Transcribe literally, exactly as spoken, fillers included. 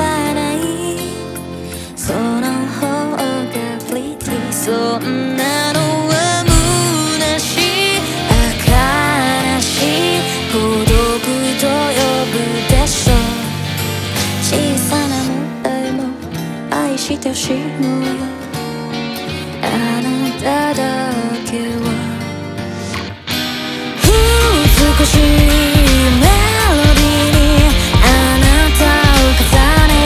わない、その方がプリティ、そんなのは虚しい、悲しい、孤独と呼ぶでしょう。小さな問題も愛してほしいのよ、あなただけは美しい